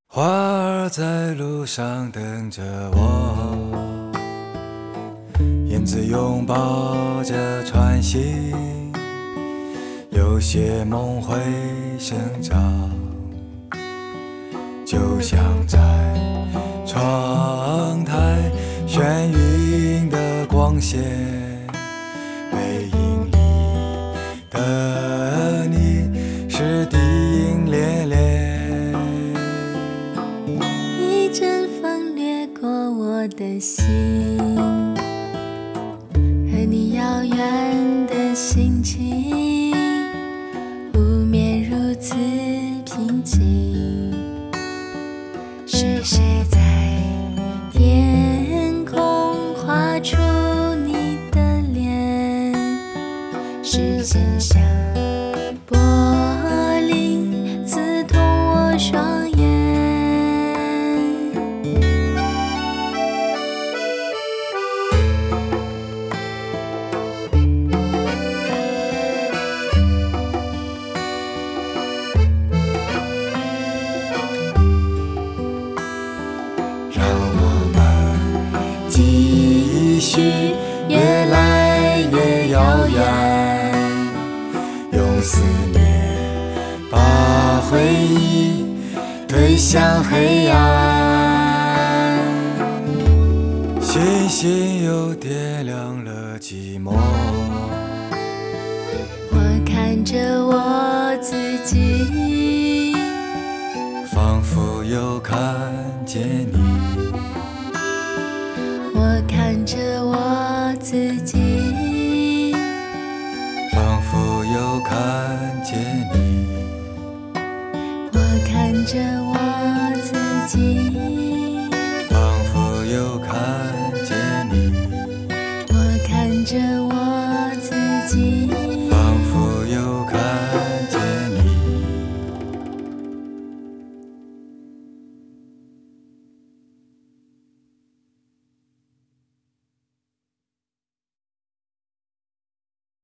花儿在路上等着我，燕子拥抱着穿行，有些梦会生长，就像在窗台眩晕的光线，背影里的你是低音连连。 一阵风掠过我的心，和你遥远的心情，无眠如此平静。是谁在天空画出你的脸？时间像玻璃刺痛我双眼。继续越来越遥远，用思念把回忆推向黑暗。 星星又点亮了寂寞， 我看着我自己， 仿佛又看见你。 我看着我自己， 仿佛又看见你。 我看着我自己， 仿佛又看见你。 我看着我